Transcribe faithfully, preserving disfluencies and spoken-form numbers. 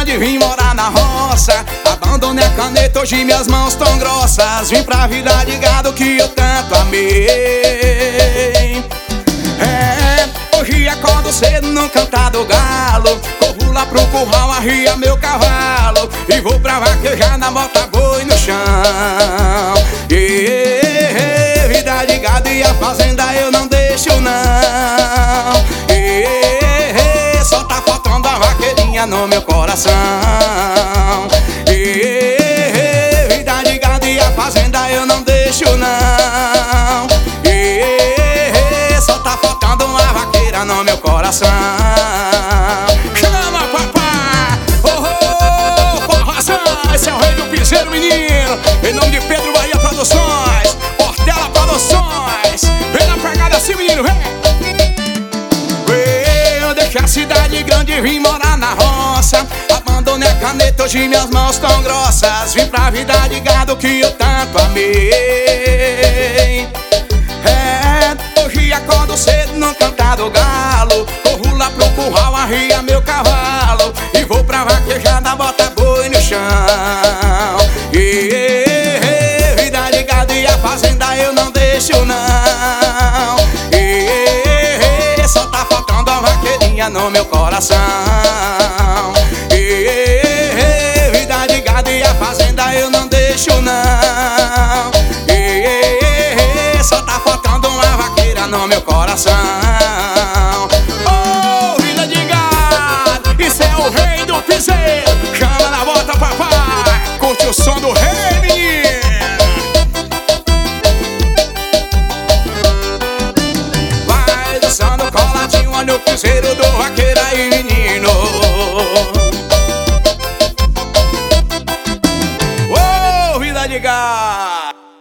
grande, vim morar na roça. Abandonei a caneta, hoje minhas mãos tão grossas. Vim pra vida de gado que eu tanto amei. É, hoje acordo cedo no cantar do galo. Corro lá pro curral, arria meu cavalo e vou pra vaquejar na bota boi no chão. E, vida de gado e a fazenda eu não deixo não. E, só tá faltando a vaqueirinha no meu coração. E, vida de gado e a fazenda eu não deixo não. E, só tá faltando uma vaqueira no meu coração. Chama, papá! Oh, oh, forração! Esse é o rei do piseiro, menino. Em nome de Pedro Bahia Produções, Portela Produções. Vem na pegada assim, menino, vem! Eu deixei a cidade grande e vim morar na roça. Abandonei a caneta, hoje minhas mãos tão grossas. Vim pra vida de gado que eu tanto amei. É, hoje acordo cedo no cantar do galo. Corro lá pro curral, arria meu cavalo e vou pra vaquejada, bota boi no chão. E, vida de gado e a fazenda eu não deixo não. E, só tá faltando a vaqueirinha no meu coração. E, vida de gado e a fazenda eu não deixo não. E, só tá faltando uma vaqueira no meu coração. Oh, vida de gado, isso é o rei do piseiro. Chama na bota, papai, curte o som do rei, menino. Vai dançando coladinho, olha o piseiro do vaqueiro aí, menino.